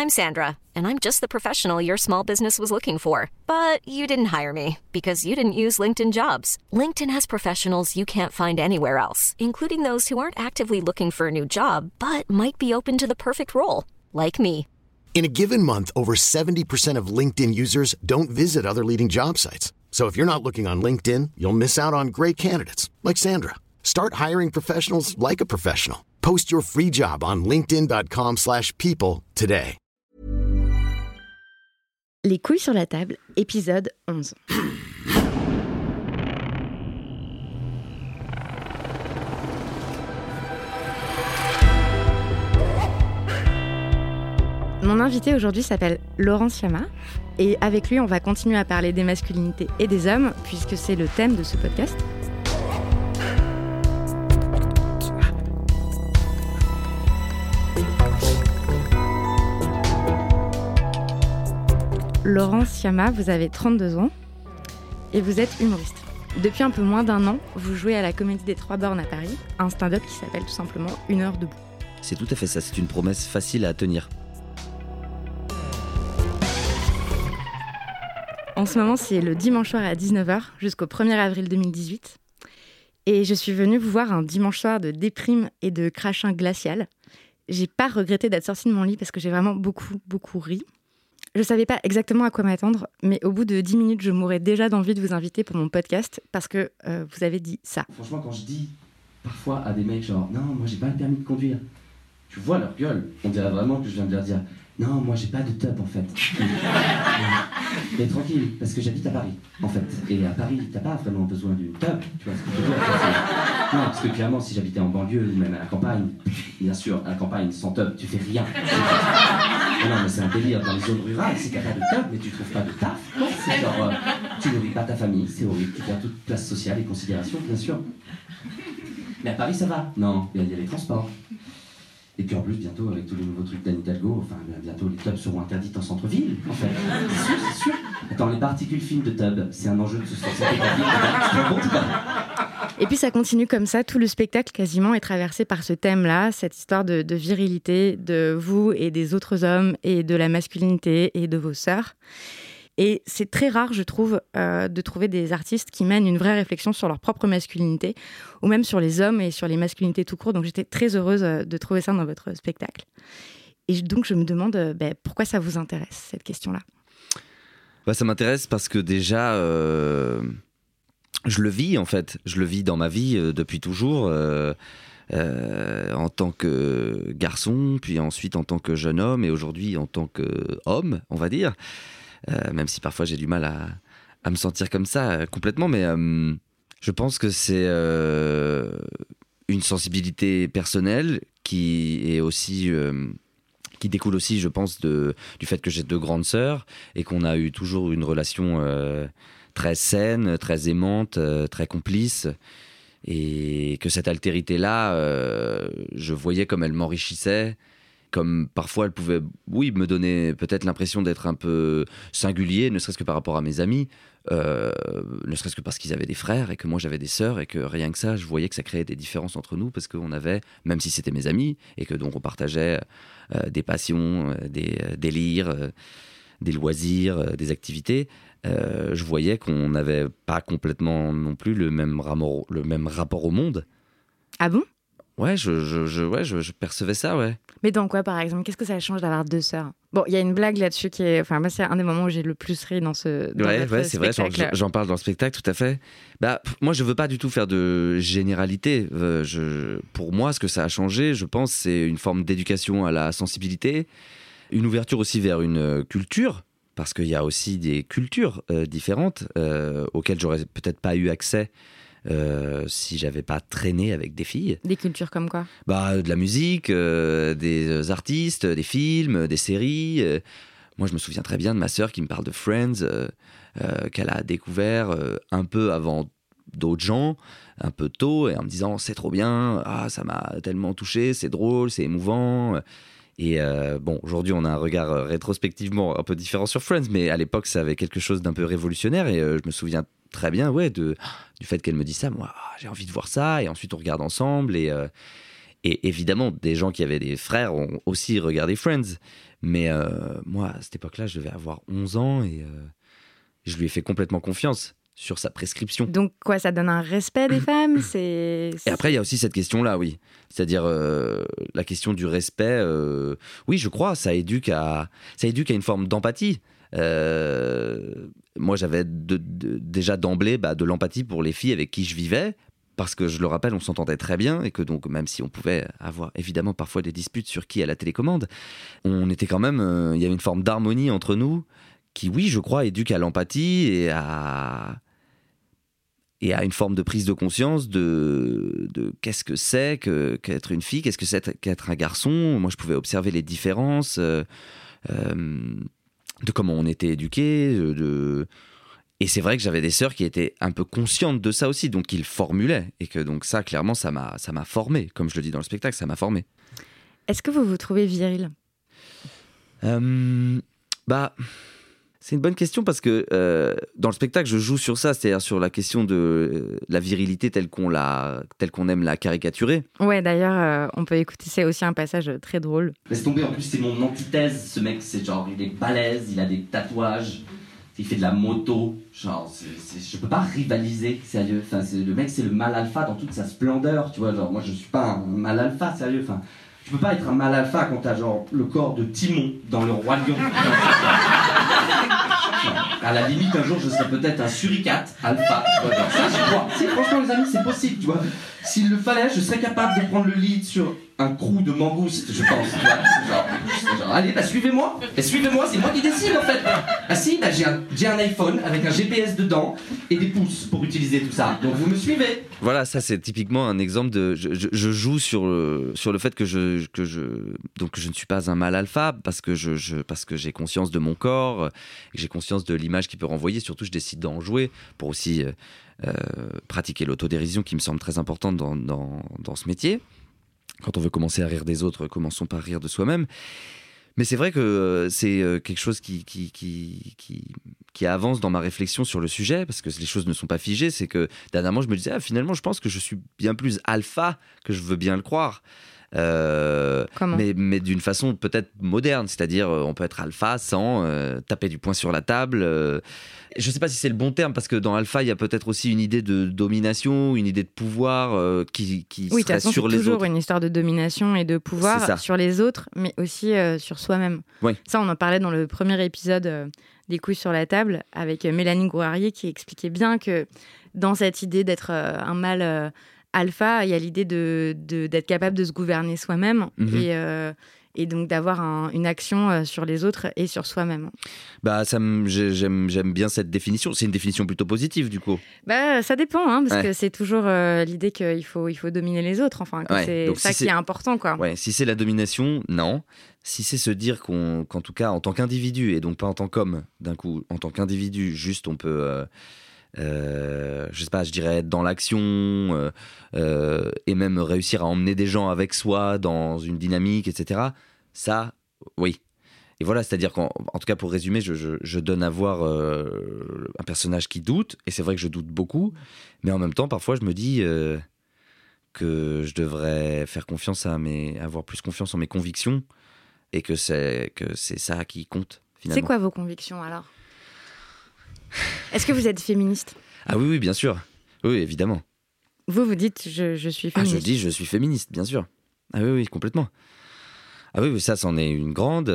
I'm Sandra, and I'm just the professional your small business was looking for. But you didn't hire me because you didn't use LinkedIn Jobs. LinkedIn has professionals you can't find anywhere else, including those who aren't actively looking for a new job, but might be open to the perfect role, like me. In a given month, over 70% of LinkedIn users don't visit other leading job sites. So if you're not looking on LinkedIn, you'll miss out on great candidates like Sandra. Start hiring professionals like a professional. Post your free job on linkedin.com/people today. Les couilles sur la table, épisode 11. Mon invité aujourd'hui s'appelle Laurent Siama et avec lui on va continuer à parler des masculinités et des hommes puisque c'est le thème de ce podcast. Laurent Siama, vous avez 32 ans et vous êtes humoriste. Depuis un peu moins d'un an, vous jouez à la Comédie des Trois Bornes à Paris, un stand-up qui s'appelle tout simplement Une heure debout. C'est tout à fait ça, c'est une promesse facile à tenir. En ce moment, c'est le dimanche soir à 19h jusqu'au 1er avril 2018. Et je suis venue vous voir un dimanche soir de déprime et de crachin glacial. J'ai pas regretté d'être sortie de mon lit parce que j'ai vraiment beaucoup ri. Je savais pas exactement à quoi m'attendre, mais au bout de 10 minutes, je mourais déjà d'envie de vous inviter pour mon podcast parce que vous avez dit ça. Franchement, quand je dis parfois à des mecs genre « Non, moi j'ai pas le permis de conduire », tu vois leur gueule, on dirait vraiment que je viens de leur dire « Non, moi j'ai pas de tub en fait ». Mais tranquille, parce que j'habite à Paris en fait. Et à Paris, t'as pas vraiment besoin d'une tub, tu vois ce que je veux dire. Non, parce que clairement, si j'habitais en banlieue ou même à la campagne, bien sûr, à la campagne, sans tub, tu fais rien. Non, mais c'est un délire dans les zones rurales, c'est qu'il n'y a pas de taf, mais tu trouves pas de taf. C'est genre, tu nourris pas ta famille, c'est horrible, tu perds toute place sociale et considération, bien sûr. Mais à Paris, ça va. Non, il y a les transports. Et puis en plus, bientôt, avec tous les nouveaux trucs d'Anne Hidalgo, enfin, bientôt les tubs seront interdites en centre-ville, en fait. C'est sûr. Attends, les particules fines de tub, c'est un enjeu de société publique. Tu te rends compte ou pas ? Et puis ça continue comme ça, tout le spectacle quasiment est traversé par ce thème-là, cette histoire de virilité de vous et des autres hommes et de la masculinité et de vos sœurs. Et c'est très rare, je trouve, de trouver des artistes qui mènent une vraie réflexion sur leur propre masculinité ou même sur les hommes et sur les masculinités tout court. Donc j'étais très heureuse de trouver ça dans votre spectacle. Et donc je me demande pourquoi ça vous intéresse, cette question-là. Ça m'intéresse parce que déjà... je le vis en fait, je le vis dans ma vie depuis toujours en tant que garçon, puis ensuite en tant que jeune homme et aujourd'hui en tant qu'homme, on va dire, même si parfois j'ai du mal à me sentir comme ça complètement, mais je pense que c'est une sensibilité personnelle qui est aussi... qui découle aussi, je pense, du fait que j'ai deux grandes sœurs et qu'on a eu toujours une relation... très saine, très aimante, très complice, et que cette altérité-là, je voyais comme elle m'enrichissait, comme parfois elle pouvait, me donner peut-être l'impression d'être un peu singulier, ne serait-ce que par rapport à mes amis, ne serait-ce que parce qu'ils avaient des frères et que moi j'avais des sœurs, et que rien que ça, je voyais que ça créait des différences entre nous, parce qu'on avait, même si c'était mes amis, et que donc on partageait des passions, des délires, des loisirs, des activités, je voyais qu'on n'avait pas complètement non plus le même rapport au monde. Ah bon ? Ouais, je percevais ça, ouais. Mais dans quoi, par exemple ? Qu'est-ce que ça change d'avoir deux sœurs ? Bon, il y a une blague là-dessus qui est... Enfin, moi, c'est un des moments où j'ai le plus ri dans votre c'est vrai, j'en parle dans le spectacle, tout à fait. Moi, je veux pas du tout faire de généralité. Pour moi, ce que ça a changé, je pense, c'est une forme d'éducation à la sensibilité, une ouverture aussi vers une culture, parce qu'il y a aussi des cultures différentes auxquelles j'aurais peut-être pas eu accès si j'avais pas traîné avec des filles. Des cultures comme quoi ? De la musique, des artistes, des films, des séries. Moi, je me souviens très bien de ma sœur qui me parle de Friends, qu'elle a découvert un peu avant d'autres gens, un peu tôt, et en me disant « c'est trop bien, ça m'a tellement touché, c'est drôle, c'est émouvant ». Et aujourd'hui on a un regard rétrospectivement un peu différent sur Friends, mais à l'époque ça avait quelque chose d'un peu révolutionnaire, et je me souviens très bien du fait qu'elle me dise ça. Moi j'ai envie de voir ça, et ensuite on regarde ensemble, et Et évidemment, des gens qui avaient des frères ont aussi regardé Friends. Mais moi, à cette époque-là, je devais avoir 11 ans et je lui ai fait complètement confiance sur sa prescription. Donc quoi, ça donne un respect des femmes, Et après, il y a aussi cette question-là, oui. C'est-à-dire la question du respect. Oui, je crois, ça éduque à une forme d'empathie. Moi, j'avais déjà d'emblée de l'empathie pour les filles avec qui je vivais, parce que je le rappelle, on s'entendait très bien et que donc même si on pouvait avoir évidemment parfois des disputes sur qui a la télécommande, on était quand même, il y avait une forme d'harmonie entre nous qui, oui, je crois, éduque à l'empathie et à une forme de prise de conscience de qu'est-ce que c'est qu'être une fille, qu'est-ce que c'est qu'être un garçon. Moi, je pouvais observer les différences de comment on était éduqués, et c'est vrai que j'avais des sœurs qui étaient un peu conscientes de ça aussi, donc qui le formulaient. Et que donc ça, clairement, ça m'a formé. Comme je le dis dans le spectacle, ça m'a formé. Est-ce que vous vous trouvez viril ? C'est une bonne question parce que dans le spectacle, je joue sur ça, c'est-à-dire sur la question de la virilité telle qu'on aime la caricaturer. Ouais, d'ailleurs, on peut écouter, c'est aussi un passage très drôle. Laisse tomber, en plus, c'est mon antithèse. Ce mec, c'est genre, il est balèze, il a des tatouages. Il fait de la moto, genre, je peux pas rivaliser, sérieux. Enfin, le mec, c'est le mâle alpha dans toute sa splendeur, tu vois. Genre, moi, je suis pas un mâle alpha, sérieux. Enfin, tu peux pas être un mâle alpha quand t'as genre le corps de Timon dans Le Roi Lion. À la limite, un jour, je serais peut-être un suricate alpha. Tu vois, genre, ça, je crois. Si, franchement, les amis, c'est possible, tu vois. S'il le fallait, je serais capable de prendre le lead sur un crew de mangoustes, je pense. Tu vois, genre, allez, suivez-moi. Suivez-moi, c'est moi qui décide, en fait. Ah si, j'ai un iPhone avec un GPS dedans et des pouces pour utiliser tout ça. Donc, vous me suivez. Voilà, ça, c'est typiquement un exemple de... Je joue sur le fait que je ne suis pas un mâle alpha parce que j'ai conscience de mon corps, et j'ai conscience de l'image qu'il peut renvoyer. Surtout, je décide d'en jouer pour aussi pratiquer l'autodérision qui me semble très importante dans ce métier. Quand on veut commencer à rire des autres, commençons par rire de soi-même. Mais c'est vrai que c'est quelque chose qui avance dans ma réflexion sur le sujet, parce que les choses ne sont pas figées. C'est que dernièrement, je me disais, finalement, je pense que je suis bien plus alpha que je veux bien le croire. Comment ? Mais d'une façon peut-être moderne, c'est-à-dire on peut être alpha sans taper du poing sur la table. Je ne sais pas si c'est le bon terme, parce que dans alpha, il y a peut-être aussi une idée de domination, une idée de pouvoir qui serait sur les autres. C'est toujours une histoire de domination et de pouvoir sur les autres, mais aussi sur soi-même. Oui. Ça, on en parlait dans le premier épisode des couilles sur la table avec Mélanie Gourarier, qui expliquait bien que dans cette idée d'être un mâle alpha, il y a l'idée d'être capable de se gouverner soi-même et donc d'avoir une action sur les autres et sur soi-même. J'aime bien cette définition. C'est une définition plutôt positive, du coup. Ça dépend, parce que c'est toujours l'idée qu'il faut dominer les autres. Enfin, c'est donc, ça qui est important, quoi. Ouais, si c'est la domination, non. Si c'est se dire qu'en tout cas, en tant qu'individu, et donc pas en tant qu'homme, d'un coup, en tant qu'individu, juste on peut... je sais pas, je dirais être dans l'action et même réussir à emmener des gens avec soi dans une dynamique, etc. Ça, oui. Et voilà, c'est-à-dire qu'en tout cas, pour résumer, je donne à voir un personnage qui doute, et c'est vrai que je doute beaucoup, mais en même temps, parfois, je me dis que je devrais faire confiance avoir plus confiance en mes convictions, et que c'est ça qui compte, finalement. C'est quoi vos convictions, alors ? Est-ce que vous êtes féministe ? Ah oui, bien sûr. Oui, évidemment. Vous dites je suis féministe. Je dis je suis féministe, bien sûr. Ah oui, complètement. Ah oui, ça, c'en est une grande.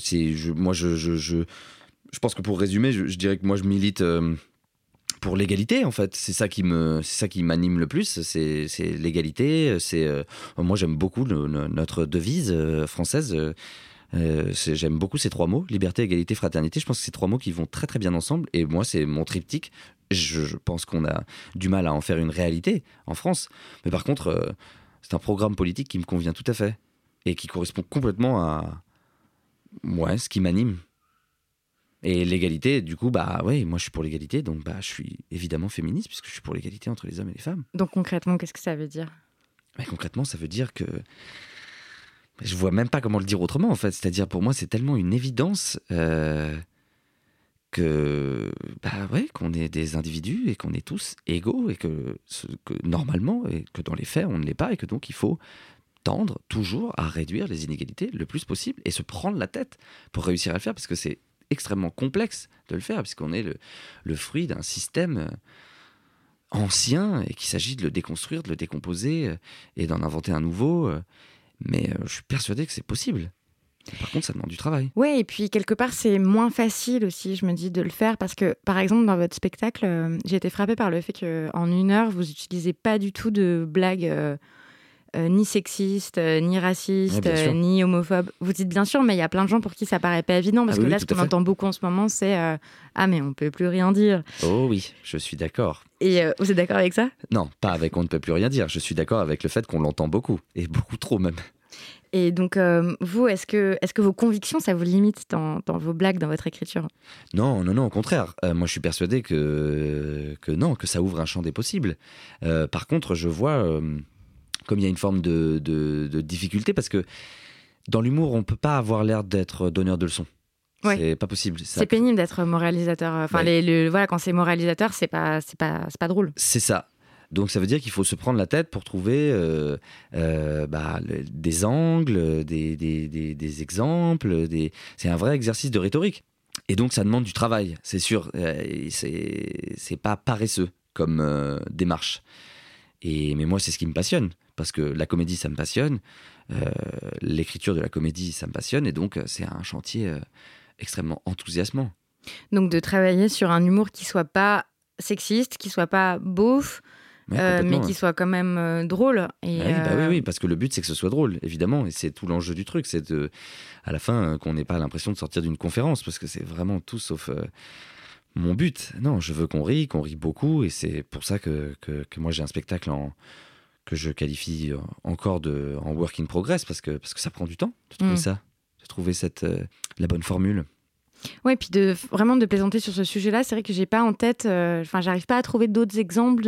Je pense que pour résumer, je dirais que moi, je milite pour l'égalité, en fait. C'est ça qui m'anime le plus, c'est l'égalité. Moi, j'aime beaucoup notre devise française. J'aime beaucoup ces trois mots, liberté, égalité, fraternité. Je pense que ces trois mots qui vont très très bien ensemble, et moi c'est mon triptyque. Je pense qu'on a du mal à en faire une réalité en France, mais par contre c'est un programme politique qui me convient tout à fait et qui correspond complètement à ce qui m'anime. Et l'égalité, du coup, moi je suis pour l'égalité, donc je suis évidemment féministe puisque je suis pour l'égalité entre les hommes et les femmes. Donc concrètement, qu'est-ce que ça veut dire ? Concrètement, ça veut dire que je vois même pas comment le dire autrement, en fait. C'est-à-dire, pour moi, c'est tellement une évidence qu'on est des individus et qu'on est tous égaux et que normalement, et que dans les faits, on ne l'est pas, et que donc il faut tendre toujours à réduire les inégalités le plus possible et se prendre la tête pour réussir à le faire, parce que c'est extrêmement complexe de le faire, puisqu'on est le fruit d'un système ancien et qu'il s'agit de le déconstruire, de le décomposer et d'en inventer un nouveau. Mais je suis persuadé que c'est possible. Par contre, ça demande du travail. Oui, et puis quelque part, c'est moins facile aussi, je me dis, de le faire parce que, par exemple, dans votre spectacle, j'ai été frappée par le fait qu'en 1 heure, vous n'utilisez pas du tout de blagues ni sexistes, ni racistes, ni homophobes. Vous dites bien sûr, mais il y a plein de gens pour qui ça paraît pas évident parce que là, ce qu'on entend beaucoup en ce moment, c'est ah, mais on peut plus rien dire. Oh oui, je suis d'accord. Et vous êtes d'accord avec ça ? Non, pas avec on ne peut plus rien dire. Je suis d'accord avec le fait qu'on l'entend beaucoup, et beaucoup trop même. Et donc, vous, est-ce que vos convictions, ça vous limite dans vos blagues, dans votre écriture ? Non, au contraire. Moi, je suis persuadé que non, que ça ouvre un champ des possibles. Par contre, je vois comme il y a une forme de difficulté, parce que dans l'humour, on ne peut pas avoir l'air d'être donneur de leçons. Ouais. C'est pas possible. C'est pénible d'être moralisateur. Enfin, ouais. Voilà, quand c'est moralisateur, c'est pas drôle. C'est ça. Donc ça veut dire qu'il faut se prendre la tête pour trouver des angles, des exemples. C'est un vrai exercice de rhétorique. Et donc ça demande du travail, c'est sûr. C'est pas paresseux comme démarche. Mais moi, c'est ce qui me passionne. Parce que la comédie, ça me passionne. L'écriture de la comédie, ça me passionne. Et donc c'est un chantier extrêmement enthousiasmant. Donc de travailler sur un humour qui soit pas sexiste, qui soit pas beauf, mais qui soit quand même drôle. Et oui, parce que le but, c'est que ce soit drôle, évidemment. Et c'est tout l'enjeu du truc. C'est à la fin qu'on n'ait pas l'impression de sortir d'une conférence, parce que c'est vraiment tout sauf mon but. Non, je veux qu'on rit beaucoup. Et c'est pour ça que moi, j'ai un spectacle que je qualifie encore en work in progress, parce que ça prend du temps de trouver ça, de trouver la bonne formule. Ouais, puis vraiment de plaisanter sur ce sujet-là, c'est vrai que j'ai pas en tête, j'arrive pas à trouver d'autres exemples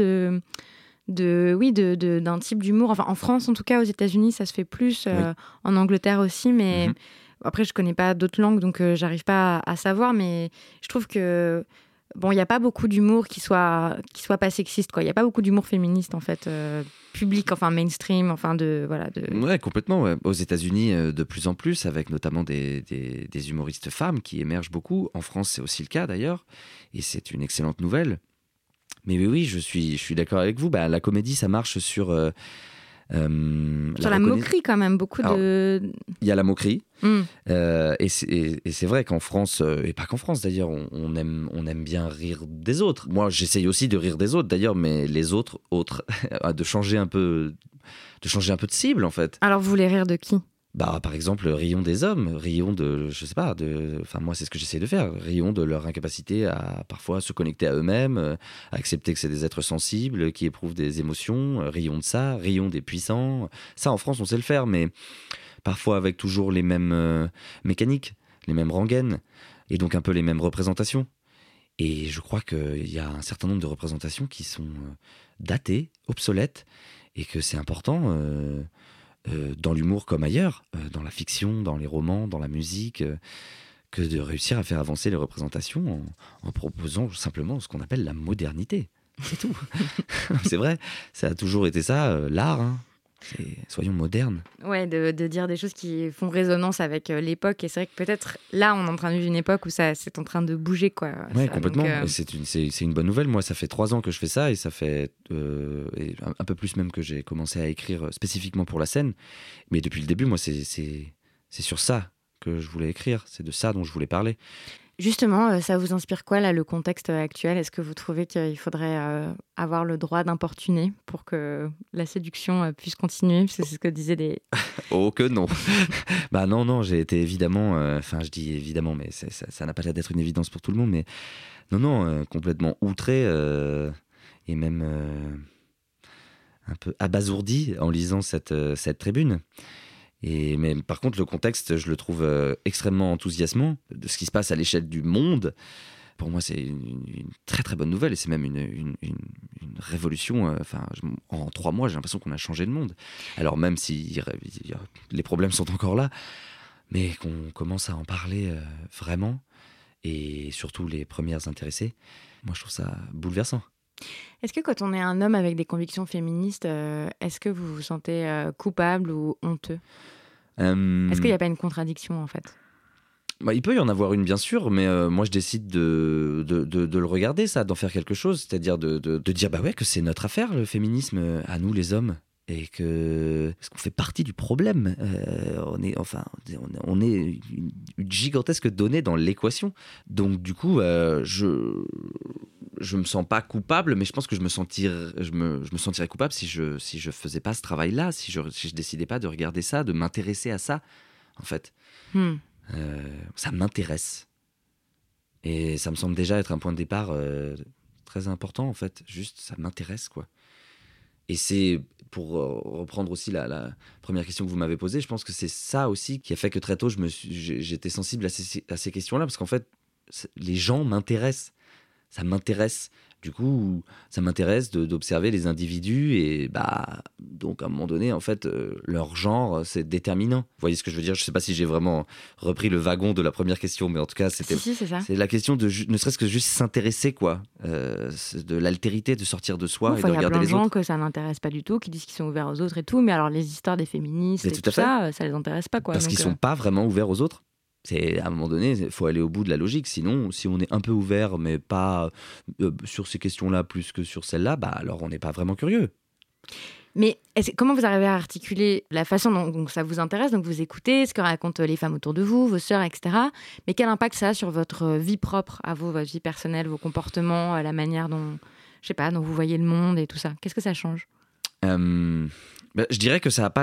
d'un type d'humour. Enfin, en France, en tout cas, aux États-Unis, ça se fait plus, en Angleterre aussi, mais après, je connais pas d'autres langues, donc j'arrive pas à savoir, mais je trouve que il n'y a pas beaucoup d'humour qui soit pas sexiste, quoi. Il n'y a pas beaucoup d'humour féministe, en fait, public, enfin mainstream, enfin Ouais, complètement. Ouais. Aux États-Unis, de plus en plus, avec notamment des humoristes femmes qui émergent beaucoup. En France, c'est aussi le cas, d'ailleurs. Et c'est une excellente nouvelle. Mais oui, je suis d'accord avec vous. La comédie, ça marche sur la moquerie, quand même, beaucoup. Il y a la moquerie. Et c'est vrai qu'en France, et pas qu'en France d'ailleurs, on aime bien rire des autres. Moi, j'essaye aussi de rire des autres d'ailleurs, mais les autres de changer un peu de cible, en fait. Alors, vous voulez rire de qui ? Par exemple, rions des hommes, rions de, je sais pas, moi c'est ce que j'essaie de faire, rions de leur incapacité à parfois se connecter à eux-mêmes, à accepter que c'est des êtres sensibles, qui éprouvent des émotions, rions de ça, rions des puissants. Ça, en France, on sait le faire, mais parfois avec toujours les mêmes mécaniques, les mêmes rengaines, et donc un peu les mêmes représentations. Et je crois qu'il y a un certain nombre de représentations qui sont datées, obsolètes, et que c'est important... dans l'humour comme ailleurs, dans la fiction, dans les romans, dans la musique, que de réussir à faire avancer les représentations en proposant simplement ce qu'on appelle la modernité. C'est tout. C'est vrai, ça a toujours été ça, l'art. Hein. Soyons modernes. Ouais, de dire des choses qui font résonance avec l'époque. Et c'est vrai que peut-être là, on est en train de vivre une époque où c'est en train de bouger, quoi. Oui, complètement. Donc, c'est une bonne nouvelle. Moi, ça fait 3 ans que je fais ça, et ça fait un peu plus même que j'ai commencé à écrire spécifiquement pour la scène. Mais depuis le début, moi, c'est sur ça que je voulais écrire. C'est de ça dont je voulais parler. Justement, ça vous inspire quoi, là, le contexte actuel ? Est-ce que vous trouvez qu'il faudrait avoir le droit d'importuner pour que la séduction puisse continuer ? Parce que c'est ce que disaient des... Oh que non. Non, j'ai été évidemment... je dis évidemment, mais ça n'a pas l'air d'être une évidence pour tout le monde, mais non, complètement outré et même un peu abasourdi en lisant cette tribune. Mais par contre, le contexte, je le trouve extrêmement enthousiasmant. De ce qui se passe à l'échelle du monde, pour moi, c'est une très très bonne nouvelle. Et c'est même une révolution. En 3 mois, j'ai l'impression qu'on a changé le monde. Alors même si les problèmes sont encore là, mais qu'on commence à en parler vraiment, et surtout les premières intéressées, moi je trouve ça bouleversant. Est-ce que quand on est un homme avec des convictions féministes, est-ce que vous vous sentez coupable ou honteux ? Est-ce qu'il n'y a pas une contradiction en fait ? Il peut y en avoir une, bien sûr, mais moi je décide de le regarder, ça, d'en faire quelque chose, c'est-à-dire de dire bah ouais, que c'est notre affaire, le féminisme, à nous les hommes, et parce qu'on fait partie du problème. On est une gigantesque donnée dans l'équation. Donc du coup, je me sens pas coupable, mais je pense que je me sentirais coupable si je faisais pas ce travail-là, si je décidais pas de regarder ça, de m'intéresser à ça, en fait. Ça m'intéresse. Et ça me semble déjà être un point de départ très important, en fait. Juste, ça m'intéresse, quoi. Et c'est, pour reprendre aussi la première question que vous m'avez posée, je pense que c'est ça aussi qui a fait que très tôt, j'étais sensible à ces questions-là, parce qu'en fait, les gens m'intéressent. Ça m'intéresse. Du coup, ça m'intéresse d'observer les individus et donc à un moment donné, en fait, leur genre, c'est déterminant. Vous voyez ce que je veux dire ? Je ne sais pas si j'ai vraiment repris le wagon de la première question, mais en tout cas, Si, c'est ça. C'est la question de ne serait-ce que juste s'intéresser, quoi, de l'altérité, de sortir de soi et de regarder les autres. Il y a plein de gens que ça n'intéresse pas du tout, qui disent qu'ils sont ouverts aux autres et tout, mais alors les histoires des féministes et tout ça, ça les intéresse pas, quoi. Parce qu'ils sont pas vraiment ouverts aux autres. C'est, à un moment donné, il faut aller au bout de la logique. Sinon, si on est un peu ouvert, mais pas sur ces questions-là plus que sur celles-là, alors on n'est pas vraiment curieux. Mais comment vous arrivez à articuler la façon dont ça vous intéresse, donc vous écoutez ce que racontent les femmes autour de vous, vos sœurs, etc. Mais quel impact ça a sur votre vie propre à vous, votre vie personnelle, vos comportements, la manière dont vous voyez le monde et tout ça ? Qu'est-ce que ça change ? Je dirais que ça n'a pas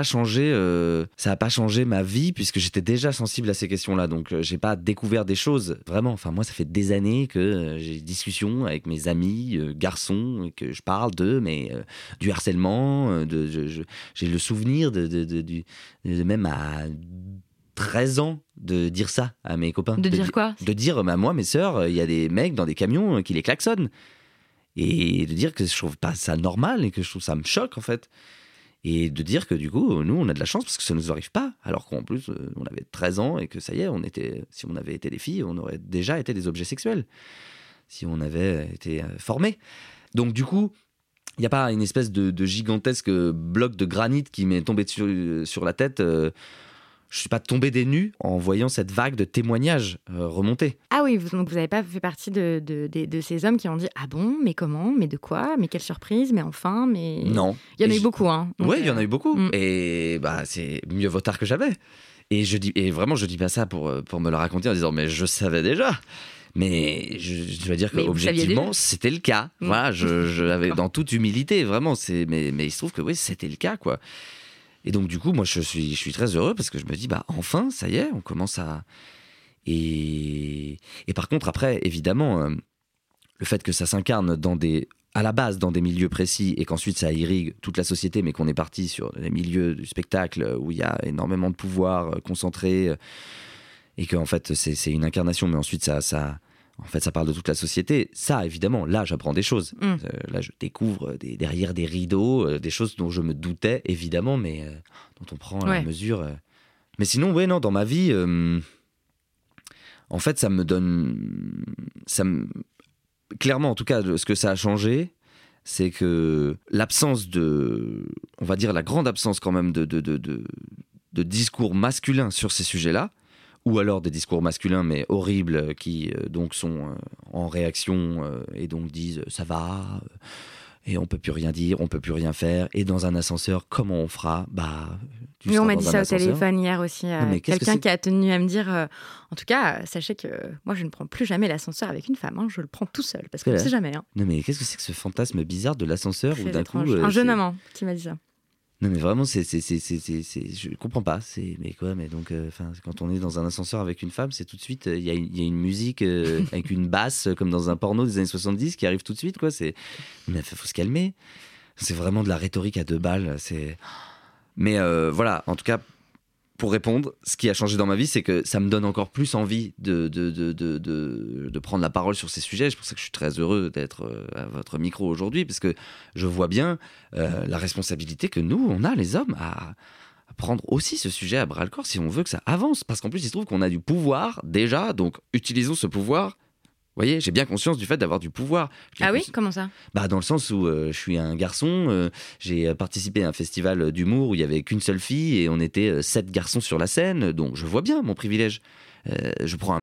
changé ma vie, puisque j'étais déjà sensible à ces questions-là. Donc, j'ai pas découvert des choses, vraiment. Enfin, moi, ça fait des années que j'ai des discussions avec mes amis garçons, et que je parle du harcèlement. J'ai le souvenir de même à 13 ans de dire ça à mes copains. De dire quoi ? De dire, moi, mes sœurs, il y a des mecs dans des camions qui les klaxonnent. Et de dire que je trouve pas ça normal et que je trouve ça me choque, en fait. Et de dire que du coup, nous, on a de la chance parce que ça ne nous arrive pas. Alors qu'en plus, on avait 13 ans et que ça y est, si on avait été des filles, on aurait déjà été des objets sexuels. Si on avait été formés. Donc du coup, il n'y a pas une espèce de gigantesque bloc de granit qui m'est tombé sur la tête. Je ne suis pas tombé des nues en voyant cette vague de témoignages remonter. Ah oui, donc vous n'avez pas fait partie de ces hommes qui ont dit « Ah bon, mais comment, mais de quoi, mais quelle surprise, mais enfin, mais… » Non. Il y en a eu beaucoup, hein. Oui, il y en a eu beaucoup. Et c'est mieux vaut tard que jamais. Et vraiment, je dis pas ça pour me le raconter en disant « Mais je savais déjà !» Mais je dois dire qu'objectivement, c'était le cas. Voilà, je l'avais dans toute humilité, vraiment. Mais il se trouve que oui, c'était le cas, quoi. Et donc, du coup, moi, je suis très heureux parce que je me dis, enfin, ça y est, on commence à… Et par contre, après, évidemment, le fait que ça s'incarne à la base dans des milieux précis et qu'ensuite ça irrigue toute la société, mais qu'on est parti sur les milieux du spectacle où il y a énormément de pouvoir concentré et qu'en fait, c'est une incarnation, mais ensuite, en fait, ça parle de toute la société. Ça, évidemment, là, j'apprends des choses. Là, je découvre derrière des rideaux des choses dont je me doutais, évidemment, mais dont on prend la mesure. Mais sinon, non, dans ma vie, en fait, ça me donne… Clairement, en tout cas, ce que ça a changé, c'est que l'absence on va dire la grande absence quand même de discours masculins sur ces sujets-là, ou alors des discours masculins mais horribles qui donc sont en réaction et donc disent ça va et on peut plus rien dire, on peut plus rien faire, et dans un ascenseur comment on fera ? Mais on m'a dit ça au téléphone hier aussi, quelqu'un qui a tenu à me dire en tout cas sachez que moi je ne prends plus jamais l'ascenseur avec une femme, je le prends tout seul parce qu'on ne sait jamais. Non mais qu'est-ce que c'est que ce fantasme bizarre de l'ascenseur où d'un coup un jeune amant qui m'a dit ça. Non mais vraiment je comprends pas, mais donc quand on est dans un ascenseur avec une femme, c'est tout de suite il y a une musique avec une basse comme dans un porno des années 70 qui arrive tout de suite, quoi. Mais faut se calmer, c'est vraiment de la rhétorique à 2 balles, mais voilà, en tout cas pour répondre, ce qui a changé dans ma vie, c'est que ça me donne encore plus envie de prendre la parole sur ces sujets. C'est pour ça que je suis très heureux d'être à votre micro aujourd'hui, parce que je vois bien la responsabilité que nous, on a, les hommes, à prendre aussi ce sujet à bras-le-corps si on veut que ça avance. Parce qu'en plus, il se trouve qu'on a du pouvoir déjà, donc utilisons ce pouvoir voyez, j'ai bien conscience du fait d'avoir du pouvoir. Ah oui, comment ça ? Bah, dans le sens où je suis un garçon, j'ai participé à un festival d'humour où il n'y avait qu'une seule fille et on était 7 garçons sur la scène, donc je vois bien mon privilège. Je prends un...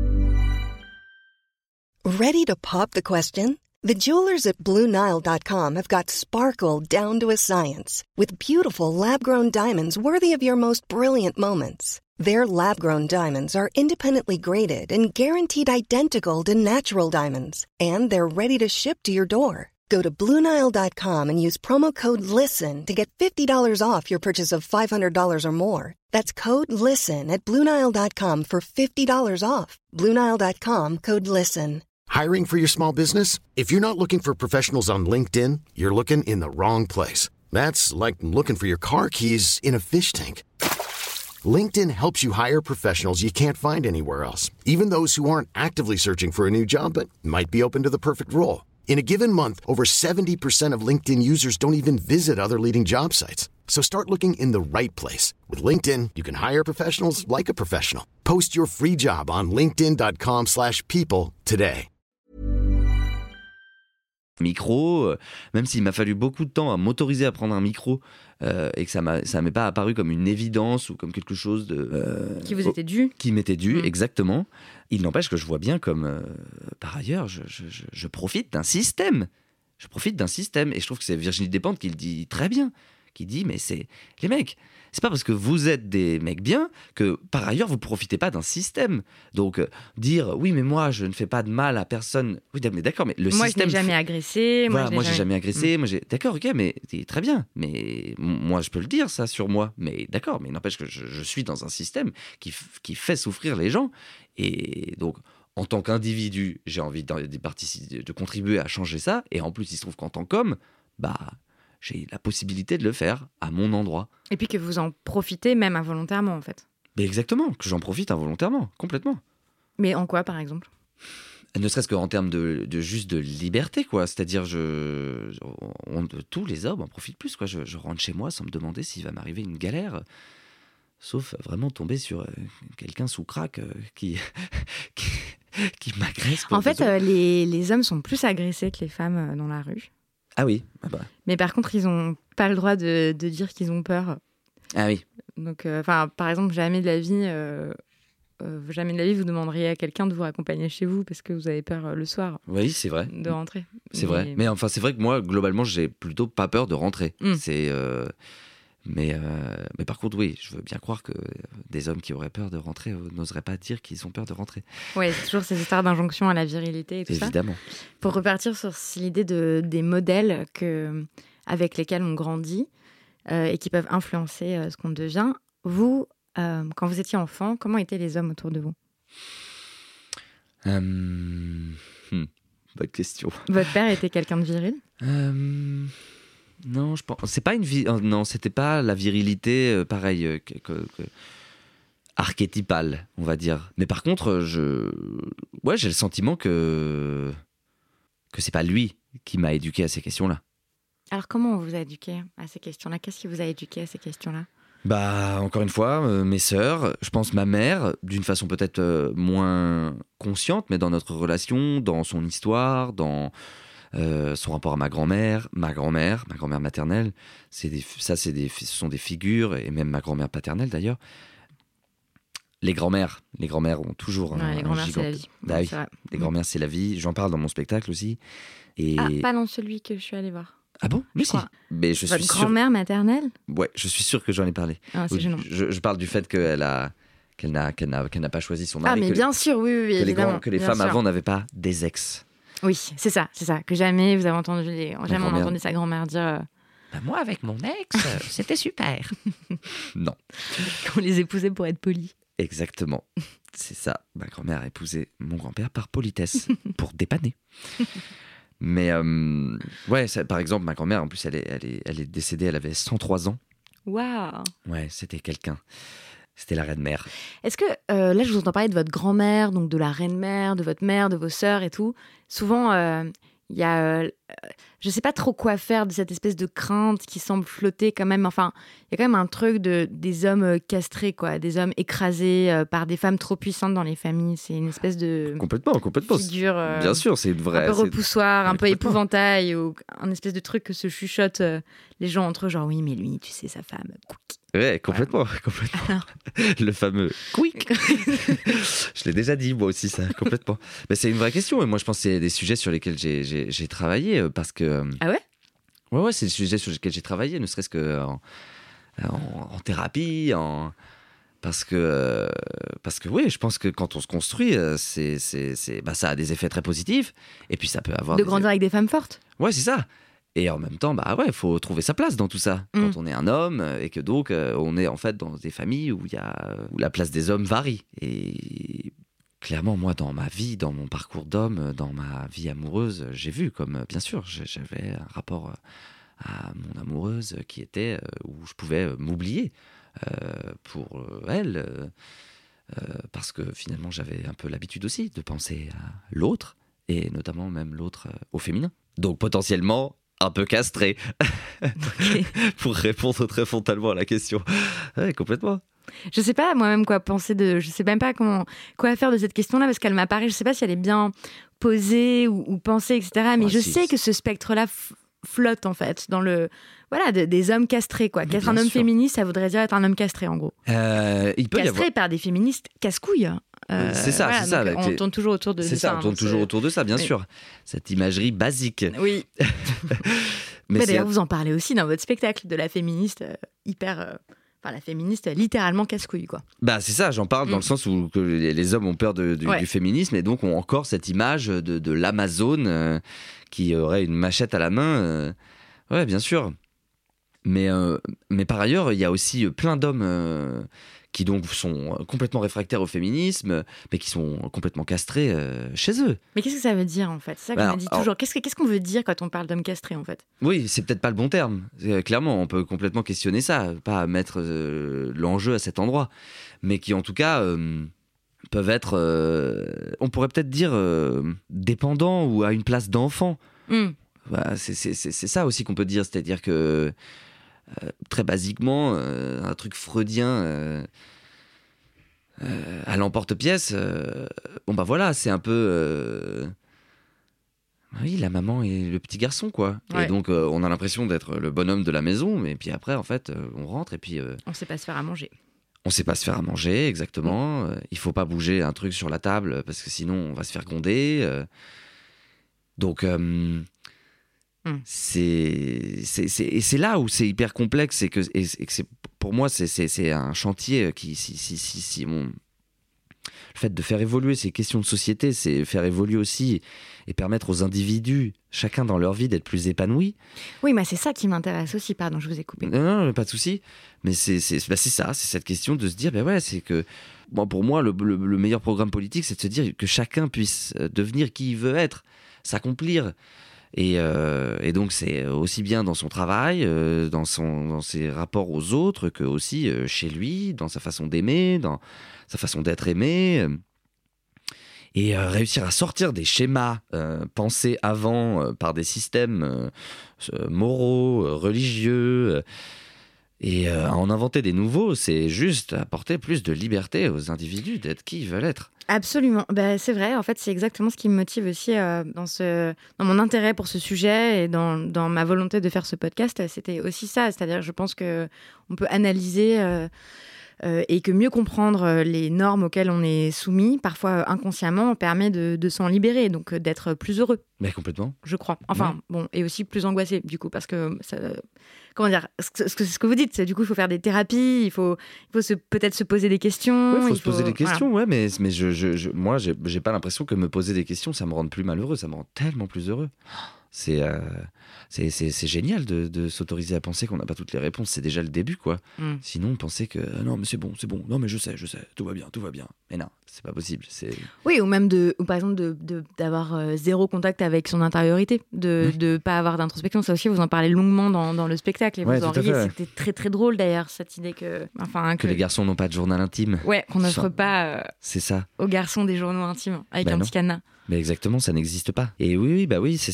Ready to pop the question? The jewelers at BlueNile.com have got sparkle down to a science with beautiful lab-grown diamonds worthy of your most brilliant moments. Their lab-grown diamonds are independently graded and guaranteed identical to natural diamonds, and they're ready to ship to your door. Go to BlueNile.com and use promo code LISTEN to get $50 off your purchase of $500 or more. That's code LISTEN at BlueNile.com for $50 off. BlueNile.com, code LISTEN. Hiring for your small business? If you're not looking for professionals on LinkedIn, you're looking in the wrong place. That's like looking for your car keys in a fish tank. LinkedIn helps you hire professionals you can't find anywhere else, even those who aren't actively searching for a new job but might be open to the perfect role. In a given month, over 70% of LinkedIn users don't even visit other leading job sites. So start looking in the right place. With LinkedIn, you can hire professionals like a professional. Post your free job on linkedin.com/people today. Micro, même s'il m'a fallu beaucoup de temps à m'autoriser à prendre un micro et que ça m'est pas apparu comme une évidence ou comme quelque chose de... Qui vous était dû. Qui m'était dû, exactement. Il n'empêche que je vois bien comme, par ailleurs, je profite d'un système. Je profite d'un système. Et je trouve que c'est Virginie Despentes qui le dit très bien. Qui dit, mais c'est... Les mecs, c'est pas parce que vous êtes des mecs bien que, par ailleurs, vous profitez pas d'un système. Donc, dire, oui, mais moi, je ne fais pas de mal à personne... Oui, mais d'accord, mais le moi, système... Moi, je n'ai jamais agressé. Voilà, moi, j'ai jamais agressé. D'accord, ok, mais c'est très bien. Mais moi, je peux le dire, ça, sur moi. Mais d'accord, mais n'empêche que je suis dans un système qui fait souffrir les gens. Et donc... En tant qu'individu, j'ai envie de contribuer à changer ça. Et en plus, il se trouve qu'en tant qu'homme, j'ai la possibilité de le faire à mon endroit. Et puis que vous en profitez même involontairement, en fait. Mais exactement, que j'en profite involontairement, complètement. Mais en quoi, par exemple ? Ne serait-ce qu'en termes de juste de liberté, quoi. C'est-à-dire, tous les hommes en profitent plus, quoi. Je rentre chez moi sans me demander s'il va m'arriver une galère. Sauf vraiment tomber sur quelqu'un sous crack qui m'agresse. En fait, les hommes sont plus agressés que les femmes dans la rue. Ah oui. Mais par contre, ils n'ont pas le droit de dire qu'ils ont peur. Ah oui. Donc, par exemple, jamais de la vie, vous demanderiez à quelqu'un de vous raccompagner chez vous parce que vous avez peur le soir. Oui, c'est vrai. De rentrer. C'est vrai. Mais enfin, c'est vrai que moi, globalement, j'ai plutôt pas peur de rentrer. Mais par contre, oui, je veux bien croire que des hommes qui auraient peur de rentrer n'oseraient pas dire qu'ils ont peur de rentrer. Oui, c'est toujours ces histoires d'injonction à la virilité et tout ça. Évidemment. Pour repartir sur l'idée des modèles avec lesquels on grandit et qui peuvent influencer ce qu'on devient, vous, quand vous étiez enfant, comment étaient les hommes autour de vous ? Bonne question. Votre père était quelqu'un de viril ? Non, je pense. C'est pas non, c'était pas la virilité pareil archétypale, on va dire. Mais par contre, j'ai le sentiment que c'est pas lui qui m'a éduqué à ces questions-là. Alors comment on vous a éduqué à ces questions-là ? Qu'est-ce qui vous a éduqué à ces questions-là ? Encore une fois, mes sœurs, je pense ma mère, d'une façon peut-être moins consciente, mais dans notre relation, dans son histoire, dans son rapport à ma grand-mère maternelle, ce sont des figures, et même ma grand-mère paternelle d'ailleurs. Les grand-mères ont toujours les grand-mères, c'est la vie. Oui, les grand-mères, c'est la vie. J'en parle dans mon spectacle aussi. Et... Ah, pas dans celui que je suis allée voir. Ah bon ? Mais si. Mais je Votre suis grand-mère maternelle ? Ouais, je suis sûr que j'en ai parlé. Ah, c'est gênant. Je parle du fait qu'elle n'a pas choisi son mari. Ah, mais bien sûr, oui, évidemment. Que les femmes avant n'avaient pas des ex. Oui, c'est ça. Que jamais vous avez entendu, on a entendu sa grand-mère dire... moi, avec mon ex, c'était super. Non. Qu'on les épousait pour être polis. Exactement. C'est ça. Ma grand-mère a épousé mon grand-père par politesse, pour dépanner. Mais, par exemple, ma grand-mère, en plus, elle est décédée, elle avait 103 ans. Waouh. Ouais, c'était quelqu'un. C'était la reine-mère. Est-ce que, là, je vous entends parler de votre grand-mère, donc de la reine-mère, de votre mère, de vos sœurs et tout. Souvent, il y a je sais pas trop quoi faire de cette espèce de crainte qui semble flotter quand même. Enfin, il y a quand même un truc des hommes castrés, quoi, des hommes écrasés par des femmes trop puissantes dans les familles. C'est une espèce de Complètement. figure. Bien sûr, c'est une vraie. Un peu repoussoir, un peu épouvantail, ou un espèce de truc que se chuchotent les gens entre eux, genre oui, mais lui, tu sais, sa femme. Ouais, complètement. Alors... Le fameux quick. Je l'ai déjà dit, moi aussi, ça, complètement. Mais c'est une vraie question. Et moi, je pense que c'est des sujets sur lesquels j'ai travaillé parce que. Ah ouais? Ouais, c'est des sujets sur lesquels j'ai travaillé, ne serait-ce qu'en thérapie, parce que oui, je pense que quand on se construit, ça a des effets très positifs. Et puis ça peut avoir. De grandir avec des femmes fortes. Ouais, c'est ça. Et en même temps, il faut trouver sa place dans tout ça. Quand on est un homme et que donc on est en fait dans des familles où la place des hommes varie. Et clairement, moi, dans ma vie, dans mon parcours d'homme, dans ma vie amoureuse, j'ai vu comme, bien sûr, j'avais un rapport à mon amoureuse qui était où je pouvais m'oublier pour elle, parce que finalement, j'avais un peu l'habitude aussi de penser à l'autre, et notamment même l'autre au féminin. Donc potentiellement un peu castré, pour répondre très frontalement à la question. Ouais, complètement. Je sais pas moi-même quoi penser je sais même pas quoi faire de cette question-là, parce qu'elle m'apparaît, je sais pas si elle est bien posée ou pensée, etc. Mais sais que ce spectre-là flotte en fait dans des hommes castrés, quoi. Qu'être un homme féministe, ça voudrait dire être un homme castré, en gros. Il peut castré par des féministes casse-couilles. C'est ça. On tourne toujours autour de ça. C'est ça, on tourne toujours autour de ça, bien sûr. Cette imagerie basique. Oui. Mais d'ailleurs, vous en parlez aussi dans votre spectacle de la féministe la féministe littéralement casse-couille, quoi. C'est ça, j'en parle dans le sens où que les hommes ont peur du féminisme et donc ont encore cette image de l'Amazone qui aurait une machette à la main. Ouais, bien sûr. Mais par ailleurs, il y a aussi plein d'hommes qui donc sont complètement réfractaires au féminisme, mais qui sont complètement castrés chez eux. Mais qu'est-ce que ça veut dire, en fait? C'est ça qu'on a dit toujours. Qu'est-ce qu'on veut dire quand on parle d'hommes castrés, en fait? Oui, c'est peut-être pas le bon terme. Clairement, on peut complètement questionner ça, pas mettre l'enjeu à cet endroit. Mais qui, en tout cas, peuvent être, on pourrait peut-être dire, dépendants ou à une place d'enfant. C'est ça aussi qu'on peut dire, c'est-à-dire que très basiquement, un truc freudien à l'emporte-pièce, c'est un peu oui, la maman et le petit garçon, quoi. Ouais. Et donc on a l'impression d'être le bonhomme de la maison, mais puis après en fait on rentre et puis on sait pas se faire à manger. On sait pas se faire à manger, exactement. Il faut pas bouger un truc sur la table parce que sinon on va se faire gronder. Donc c'est là où c'est hyper complexe et que c'est, pour moi c'est un chantier qui le fait de faire évoluer ces questions de société, c'est faire évoluer aussi et permettre aux individus, chacun dans leur vie, d'être plus épanouis. Oui, mais c'est ça qui m'intéresse aussi, pardon, je vous ai coupé. Non, pas de souci. Mais c'est ça, c'est cette question de se dire, c'est que pour moi, le meilleur programme politique, c'est de se dire que chacun puisse devenir qui il veut être, s'accomplir. Et donc c'est aussi bien dans son travail, dans ses rapports aux autres, que aussi chez lui, dans sa façon d'aimer, dans sa façon d'être aimé, et réussir à sortir des schémas pensés avant par des systèmes moraux, religieux, et à en inventer des nouveaux, c'est juste apporter plus de liberté aux individus d'être qui ils veulent être. Absolument, c'est vrai, en fait c'est exactement ce qui me motive aussi dans mon intérêt pour ce sujet et dans ma volonté de faire ce podcast, c'était aussi ça, c'est-à-dire je pense qu'on peut analyser et que mieux comprendre les normes auxquelles on est soumis, parfois inconsciemment, permet de s'en libérer, donc d'être plus heureux. Mais complètement. Je crois. Enfin, et aussi plus angoissé, du coup, parce que ça... Comment dire, ce que vous dites, du coup, il faut faire des thérapies, il faut peut-être se poser des questions. Oui, il faut se poser des questions, voilà. Mais moi, j'ai pas l'impression que me poser des questions, ça me rende plus malheureux, ça me rend tellement plus heureux. C'est génial de s'autoriser à penser qu'on n'a pas toutes les réponses, c'est déjà le début, quoi. Sinon, penser que non, mais c'est bon, non, mais je sais, tout va bien. Mais non, c'est pas possible. Oui, ou même par exemple d'avoir zéro contact avec son intériorité, de pas avoir d'introspection. Ça aussi, vous en parlez longuement dans le spectacle et vous en riez. C'était très très drôle d'ailleurs, cette idée que les garçons n'ont pas de journal intime. Ouais, qu'on n'offre pas c'est ça. aux garçons des journaux intimes avec un petit cadenas. Mais exactement, ça n'existe pas. Et oui, c'est ça, c'est qu'à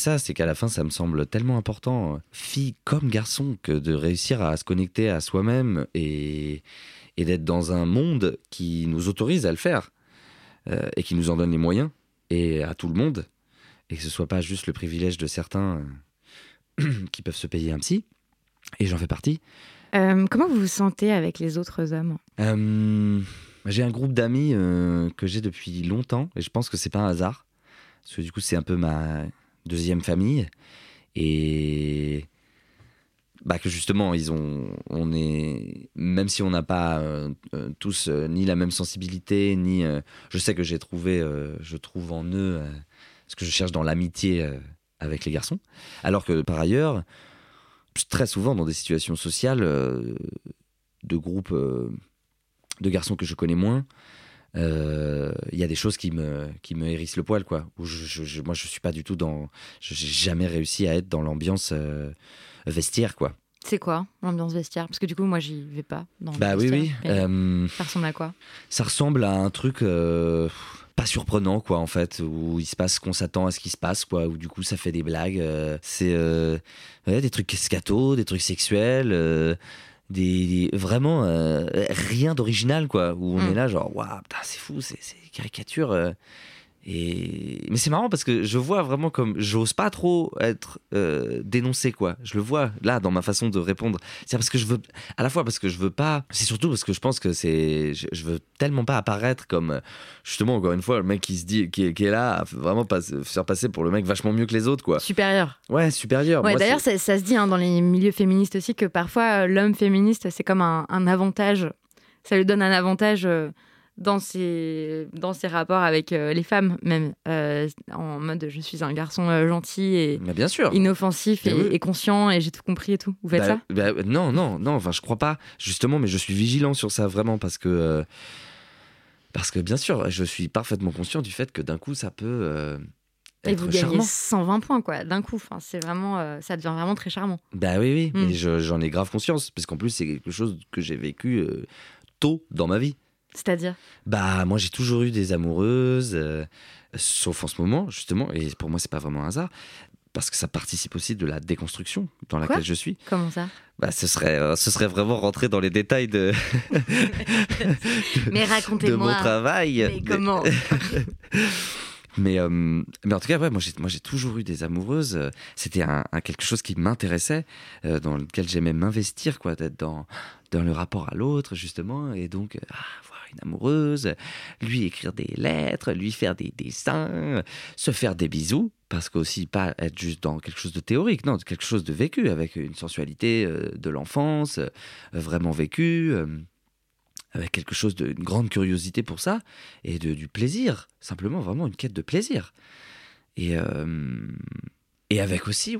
la fin, ça me semble tellement important, fille comme garçon, que de réussir à se connecter à soi-même et d'être dans un monde qui nous autorise à le faire et qui nous en donne les moyens, et à tout le monde, et que ce soit pas juste le privilège de certains qui peuvent se payer un psy, et j'en fais partie. Comment vous vous sentez avec les autres hommes ? J'ai un groupe d'amis que j'ai depuis longtemps, et je pense que c'est pas un hasard, parce que du coup c'est un peu ma deuxième famille, et que justement on est, même si on n'a pas tous ni la même sensibilité, ni je sais que je trouve en eux ce que je cherche dans l'amitié avec les garçons, alors que par ailleurs très souvent dans des situations sociales de groupes de garçons que je connais moins, il y a des choses qui me hérissent le poil, quoi, où moi je suis pas du tout j'ai jamais réussi à être dans l'ambiance vestiaire, quoi. C'est quoi l'ambiance vestiaire ? Parce que du coup moi j'y vais pas dans le oui. Ça ressemble à quoi ? Ça ressemble à un truc pas surprenant, quoi, en fait, où il se passe qu'on s'attend à ce qui se passe, quoi, où du coup ça fait des blagues, c'est des trucs scato, des trucs sexuels, vraiment rien d'original, quoi, où on est là genre waouh, putain, c'est fou, c'est caricature. Mais c'est marrant parce que je vois vraiment comme j'ose pas trop être dénoncé, quoi. Je le vois là dans ma façon de répondre. C'est parce que je veux, à la fois parce que je veux pas, c'est surtout parce que je pense que je veux tellement pas apparaître comme justement encore une fois le mec qui se dit qui est là à vraiment pas se faire passer pour le mec vachement mieux que les autres, quoi. Supérieur. Ouais, supérieur. Ouais, moi, d'ailleurs ça se dit dans les milieux féministes aussi que parfois l'homme féministe c'est comme un avantage. Ça lui donne un avantage. Dans ses rapports avec les femmes, même, en mode je suis un garçon gentil et bien sûr. Inoffensif et conscient et j'ai tout compris et tout. Vous faites ça ? Non, enfin je crois pas, justement, mais je suis vigilant sur ça vraiment parce que bien sûr, je suis parfaitement conscient du fait que d'un coup ça peut et vous gagnez charmant. 120 points, quoi, d'un coup. Enfin, c'est vraiment, ça devient vraiment très charmant. Oui, et j'en ai grave conscience, parce qu'en plus c'est quelque chose que j'ai vécu tôt dans ma vie. C'est-à-dire ? Moi j'ai toujours eu des amoureuses, sauf en ce moment justement, et pour moi c'est pas vraiment un hasard, parce que ça participe aussi de la déconstruction dans laquelle je suis. Comment ça ? Ce serait vraiment rentrer dans les détails de mais racontez-moi de mon travail. Mais comment ? Mais en tout cas, ouais, moi j'ai toujours eu des amoureuses. C'était quelque chose qui m'intéressait, dans lequel j'aimais m'investir, quoi, d'être dans le rapport à l'autre, justement, et donc avoir une amoureuse, lui écrire des lettres, lui faire des dessins, se faire des bisous, parce qu'aussi pas être juste dans quelque chose de théorique, non, quelque chose de vécu, avec une sensualité de l'enfance, vraiment vécue. Avec quelque chose une grande curiosité pour ça et du plaisir, simplement vraiment une quête de plaisir et avec aussi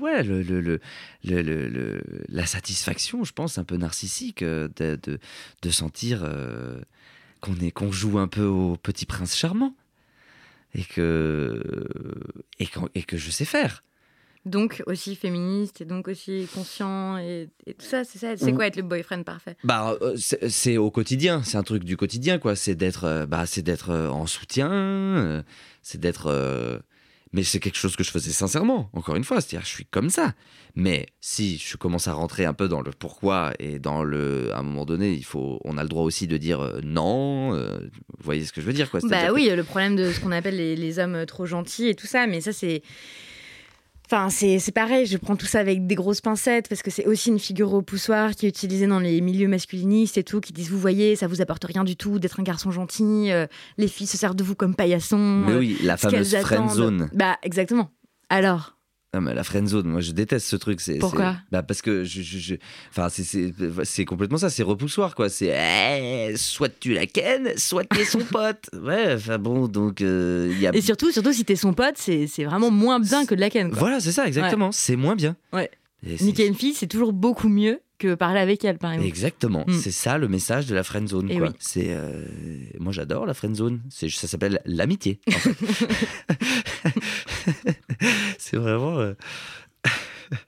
la satisfaction, je pense un peu narcissique, de sentir qu'on joue un peu au petit prince charmant et que je sais faire. Donc aussi féministe et donc aussi conscient et tout ça, c'est ça. C'est quoi être le boyfriend parfait ? C'est au quotidien, c'est un truc du quotidien, quoi. C'est d'être en soutien, c'est d'être. Mais c'est quelque chose que je faisais sincèrement, encore une fois. C'est-à-dire, je suis comme ça. Mais si je commence à rentrer un peu dans le pourquoi et à un moment donné, on a le droit aussi de dire non. Vous voyez ce que je veux dire, quoi. Oui, le problème de ce qu'on appelle les hommes trop gentils et tout ça, mais ça c'est. Enfin, c'est pareil, je prends tout ça avec des grosses pincettes parce que c'est aussi une figure au poussoir qui est utilisée dans les milieux masculinistes et tout, qui disent, vous voyez, ça vous apporte rien du tout d'être un garçon gentil, les filles se servent de vous comme paillassons. Mais oui, la fameuse friendzone. Exactement. Alors ? Non, mais la friendzone, moi je déteste ce truc. Pourquoi ? Parce que c'est complètement ça, c'est repoussoir, quoi. C'est soit tu la kennes, soit t'es son pote. Ouais, enfin bon, donc Et surtout si t'es son pote, c'est vraiment moins bien que de la ken, quoi. Voilà, c'est ça, exactement. Ouais. C'est moins bien. Ouais. Niquer une fille, c'est toujours beaucoup mieux que parler avec elle, par exemple. Exactement. C'est ça le message de la friendzone, quoi. Oui. C'est moi j'adore la friendzone. Ça s'appelle l'amitié. En fait. C'est vraiment.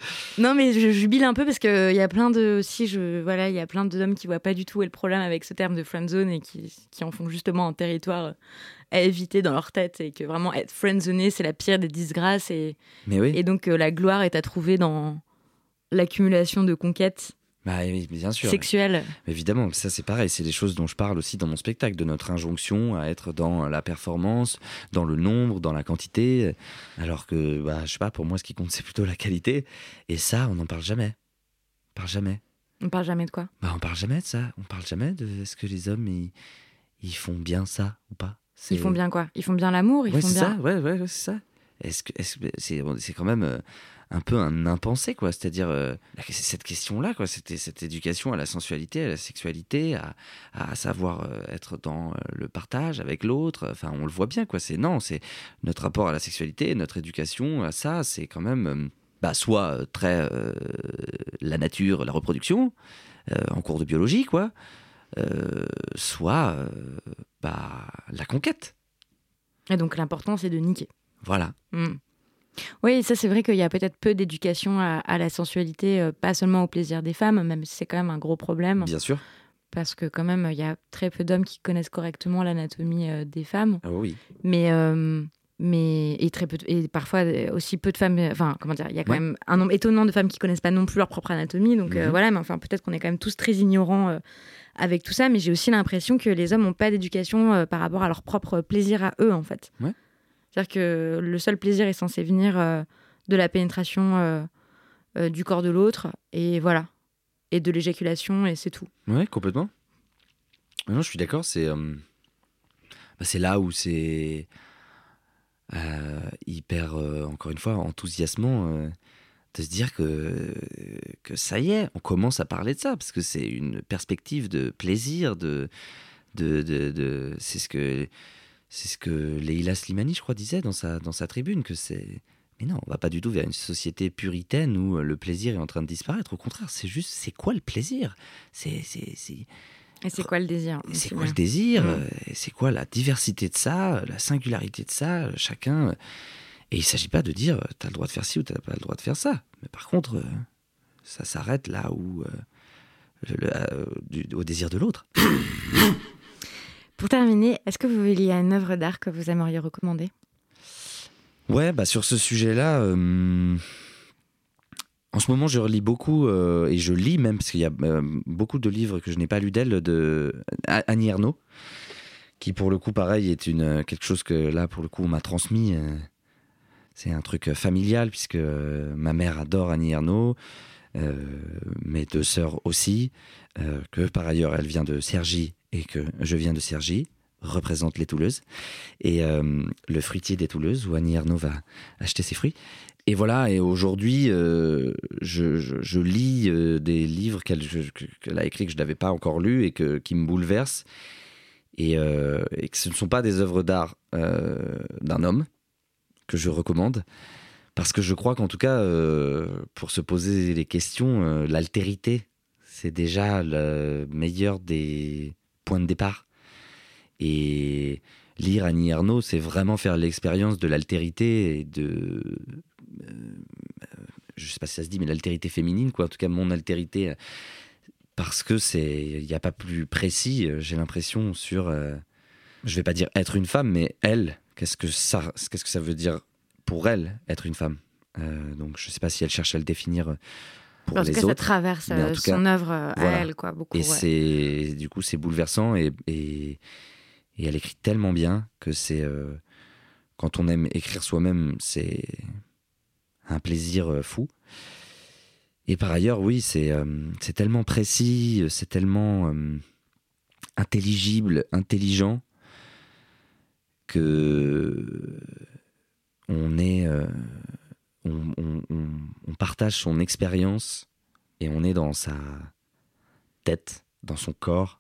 Non, mais je jubile un peu parce qu'il y a plein il y a plein d'hommes qui voient pas du tout où est le problème avec ce terme de friendzone et qui en font justement un territoire à éviter dans leur tête, et que vraiment être friendzoné, c'est la pire des disgrâces, Mais oui. et donc la gloire est à trouver dans l'accumulation de conquêtes Bah oui, bien sûr. sexuelles. Évidemment, ça c'est pareil, c'est des choses dont je parle aussi dans mon spectacle, de notre injonction à être dans la performance, dans le nombre, dans la quantité, alors que, je sais pas, pour moi ce qui compte c'est plutôt la qualité, et ça on n'en parle jamais. On parle jamais. On parle jamais de quoi? On parle jamais de ça, on parle jamais de est-ce que les hommes ils font bien ça ou pas. Ils font bien quoi? Ils font bien l'amour? C'est ça, ouais, c'est ça. Est-ce que c'est quand même un peu un impensé, quoi. C'est-à-dire cette question-là, quoi. C'était cette éducation à la sensualité, à la sexualité, à savoir être dans le partage avec l'autre. Enfin, on le voit bien, quoi. C'est notre rapport à la sexualité, notre éducation à ça, c'est quand même soit très la nature, la reproduction en cours de biologie, quoi. Soit la conquête. Et donc l'important c'est de niquer. Voilà. Oui, ça c'est vrai qu'il y a peut-être peu d'éducation à la sensualité, pas seulement au plaisir des femmes, même si c'est quand même un gros problème. Bien sûr. Parce que quand même, il y a très peu d'hommes qui connaissent correctement l'anatomie des femmes. Ah oui. Et très peu et parfois aussi peu de femmes, enfin comment dire, il y a quand même un nombre étonnant de femmes qui connaissent pas non plus leur propre anatomie, donc voilà, mais enfin peut-être qu'on est quand même tous très ignorants avec tout ça, mais j'ai aussi l'impression que les hommes n'ont pas d'éducation par rapport à leur propre plaisir à eux, en fait. Ouais. C'est-à-dire que le seul plaisir est censé venir de la pénétration du corps de l'autre, et voilà, et de l'éjaculation, et c'est tout. Ouais, complètement. Non, je suis d'accord, c'est là où c'est hyper, encore une fois, enthousiasmant de se dire que ça y est, on commence à parler de ça, parce que c'est une perspective de plaisir, c'est ce que Leila Slimani, je crois, disait dans sa tribune, que c'est... Mais non, on va pas du tout vers une société puritaine où le plaisir est en train de disparaître. Au contraire, c'est quoi le plaisir ? Et c'est quoi le désir ? C'est quoi le désir ? C'est quoi la diversité de ça, la singularité de ça, chacun... Et il ne s'agit pas de dire t'as le droit de faire ci ou t'as pas le droit de faire ça. Mais par contre, ça s'arrête là où au désir de l'autre. Pour terminer, est-ce que il y a une œuvre d'art que vous aimeriez recommander ? Ouais, sur ce sujet-là, en ce moment je relis beaucoup, et je lis même, parce qu'il y a beaucoup de livres que je n'ai pas lus d'elle, de Annie Ernaux, qui pour le coup, pareil, est quelque chose que là, pour le coup, on m'a transmis. C'est un truc familial, puisque ma mère adore Annie Ernaux, mes deux sœurs aussi, que par ailleurs elle vient de Cergy et que je viens de Cergy, représente les Touleuses, et le fruitier des Touleuses, où Annie Ernaux va acheter ses fruits. Et voilà, et aujourd'hui, je lis des livres qu'elle a écrits que je n'avais pas encore lus et qui me bouleversent, et que ce ne sont pas des œuvres d'art d'un homme, que je recommande, parce que je crois qu'en tout cas, pour se poser les questions, l'altérité, c'est déjà le meilleur des points de départ. Et lire Annie Ernaux, c'est vraiment faire l'expérience de l'altérité et de... je sais pas si ça se dit, mais l'altérité féminine, quoi. En tout cas, mon altérité, parce que il n'y a pas plus précis, j'ai l'impression, sur... je vais pas dire être une femme, mais elle... Qu'est-ce que ça veut dire pour elle, être une femme ? Donc, je ne sais pas si elle cherche à le définir pour en les tout cas, autres. ça traverse son œuvre à elle, quoi, beaucoup. Et du coup, c'est bouleversant, et elle écrit tellement bien que c'est... quand on aime écrire soi-même, c'est un plaisir fou. Et par ailleurs, oui, c'est tellement précis, c'est tellement intelligent, que on partage son expérience, et on est dans sa tête, dans son corps,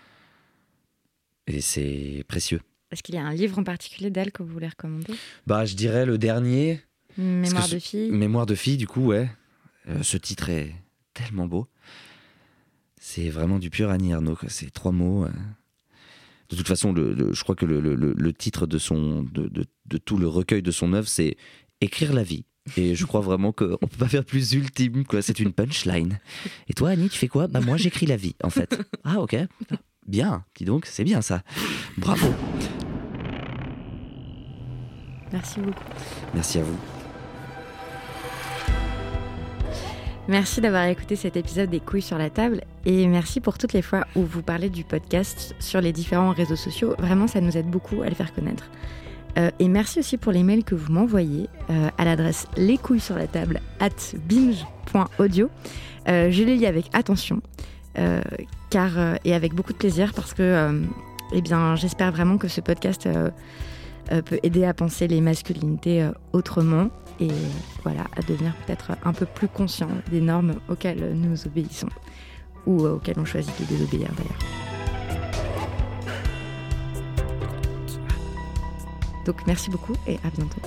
et c'est précieux. Est-ce qu'il y a un livre en particulier d'elle que vous voulez recommander ? Je dirais le dernier. Mémoire de fille. Mémoire de fille, du coup, ouais. Ce titre est tellement beau. C'est vraiment du pur Annie Ernaux, quoi. C'est 3 mots. De toute façon, je crois que le titre de tout le recueil de son œuvre, c'est « Écrire la vie, Et je crois vraiment qu'on peut pas faire plus ultime, quoi. C'est une punchline. Et toi, Annie, tu fais quoi ? Bah moi, j'écris la vie, en fait. Ah ok, bien. Dis donc, c'est bien ça. Bravo. Merci beaucoup. Merci à vous. Merci d'avoir écouté cet épisode des Couilles sur la table et merci pour toutes les fois où vous parlez du podcast sur les différents réseaux sociaux. Vraiment, ça nous aide beaucoup à le faire connaître. Et merci aussi pour les mails que vous m'envoyez à l'adresse lescouillessurlatable@binge.audio. Je les lis avec attention et avec beaucoup de plaisir parce que j'espère vraiment que ce podcast peut aider à penser les masculinités autrement et voilà, à devenir peut-être un peu plus conscient des normes auxquelles nous obéissons ou auxquelles on choisit de désobéir d'ailleurs. Donc merci beaucoup et à bientôt.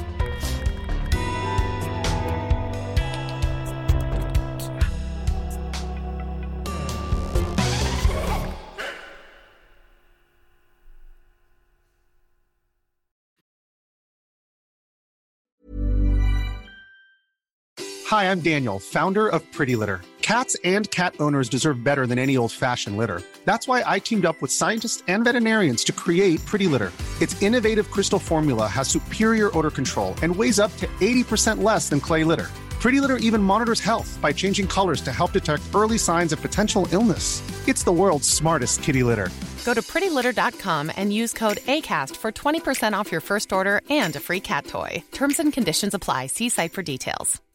Hi, I'm Daniel, founder of Pretty Litter. Cats and cat owners deserve better than any old-fashioned litter. That's why I teamed up with scientists and veterinarians to create Pretty Litter. Its innovative crystal formula has superior odor control and weighs up to 80% less than clay litter. Pretty Litter even monitors health by changing colors to help detect early signs of potential illness. It's the world's smartest kitty litter. Go to prettylitter.com and use code ACAST for 20% off your first order and a free cat toy. Terms and conditions apply. See site for details.